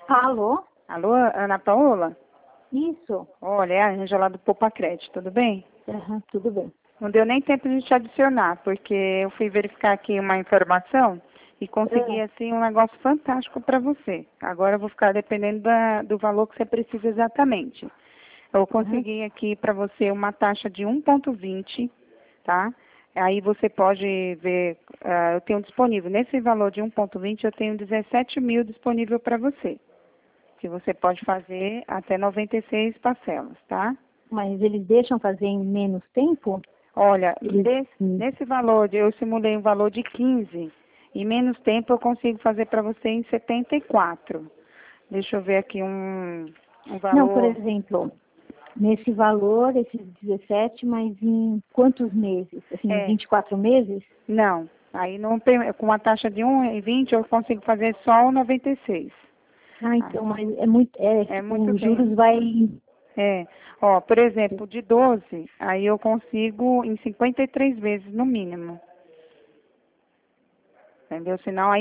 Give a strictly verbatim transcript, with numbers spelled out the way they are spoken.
Alô? Alô, Ana Paola? Isso. Olha, é a Ângela do Poupa Crédito, tudo bem? Uhum, tudo bem. Não deu nem tempo de te adicionar, porque eu fui verificar aqui uma informação e consegui, É. assim, um negócio fantástico para você. Agora eu vou ficar dependendo da, do valor que você precisa exatamente. Eu Uhum. consegui aqui para você uma taxa de um ponto vinte, tá? Aí você pode ver, ah, eu tenho disponível, nesse valor de um ponto vinte, eu tenho dezessete mil disponível para você, que você pode fazer até noventa e seis parcelas, tá? Mas eles deixam fazer em menos tempo? Olha, Eles... desse- Hum. nesse valor, de- eu simulei um valor de quinze, e menos tempo eu consigo fazer para você em setenta e quatro. Deixa eu ver aqui um, um Não, por valor. exemplo, nesse valor, esses dezessete, mas em quantos meses? Assim, É, vinte e quatro meses? não. Aí não tem- com uma taxa de um e vinte eu consigo fazer só o noventa e seis. Ah, Ah, então, mas é muito. É, é muito os bem. juros vai. É, ó, por exemplo, de doze, aí eu consigo em cinquenta e três vezes no mínimo. Entendeu? Senão aí